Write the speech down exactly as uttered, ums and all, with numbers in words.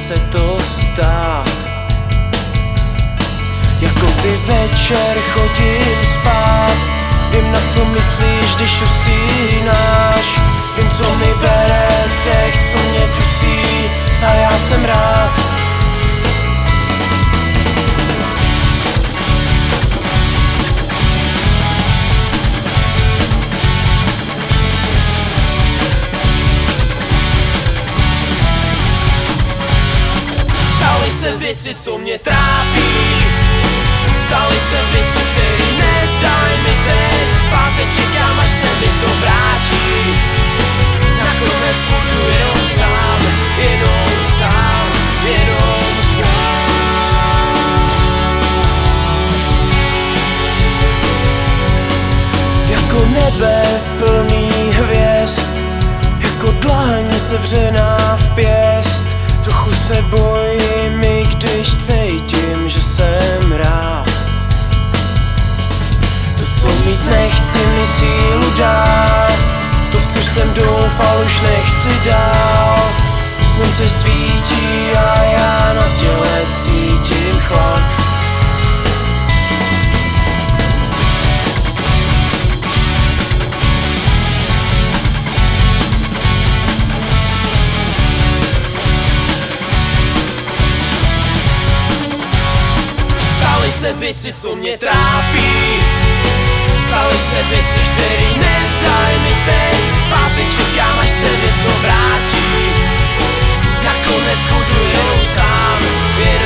se to stát. Jako ty večer chodím spát, vím, na co myslíš, když usínáš. Vím, co mi bere teď, co mě dusí, a já jsem rád. Staly se věci, co mě trápí, staly se věci, které nedaj mi teď spát. Teď čekám, až se mi to vrátí. Nakonec budu jenom sám, jenom sám, jenom sám. Jako nebe plný hvězd, jako dlaň sevřená v pěst. Trochu se bojím, i když cítím, že jsem rád. To, co mít nechci, mi sílu dá, to, v což jsem doufal, už nechci dál. Slunce svítí a já na těle cítím chlad. Staly se věci, co mě trápí, staly se věci, které nedaj mi teď spát. Teď čekám, až se mi to vrátí. Nakonec budu jenom sám.